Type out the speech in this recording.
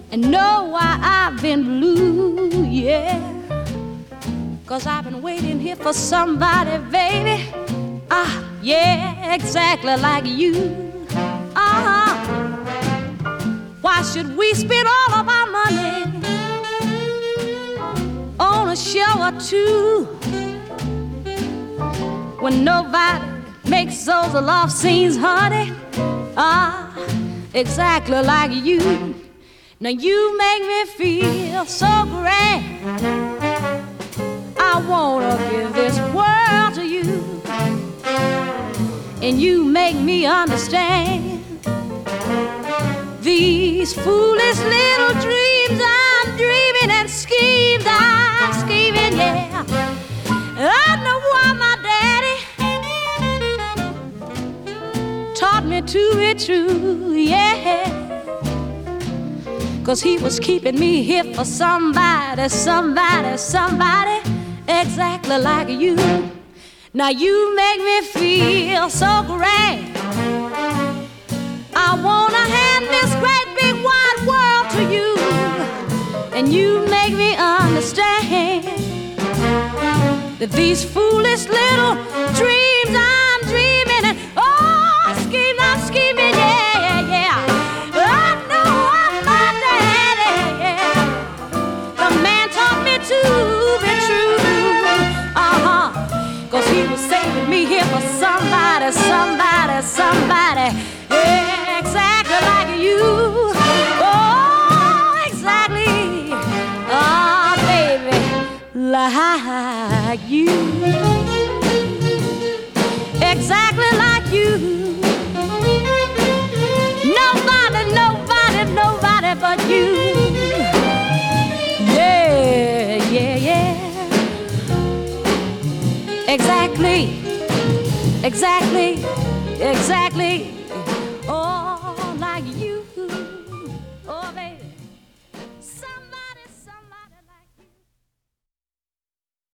and know why I've been blue, yeah. 'Cause I've been waiting here for somebody, baby. Yeah, exactly like you. Why should we spend all of our money on a show or two when nobody makes those love scenes, honey? Exactly like you. Now you make me feel so grand. I wanna give this world to you, and you make me understand these foolish little dreams I'm dreaming, and schemes I'm scheming, yeah. I know why my daddy taught me to be true, yeah. 'Cause he was keeping me here for somebody, somebody, somebody exactly like you. Now you make me feel so great. I wanna hand this great big wide world to you, and you make me understand that these foolish little dreams I'm dreaming, and scheme I'm scheming, yeah, yeah, yeah. I know I'm my daddy, yeah. The man taught me to be true, 'cause he was saving me here for somebody, somebody, somebody, yeah, exactly like you. Exactly, baby, like you. Exactly like you. Nobody, nobody, nobody but you. Yeah, yeah, yeah. Exactly, exactly, exactly.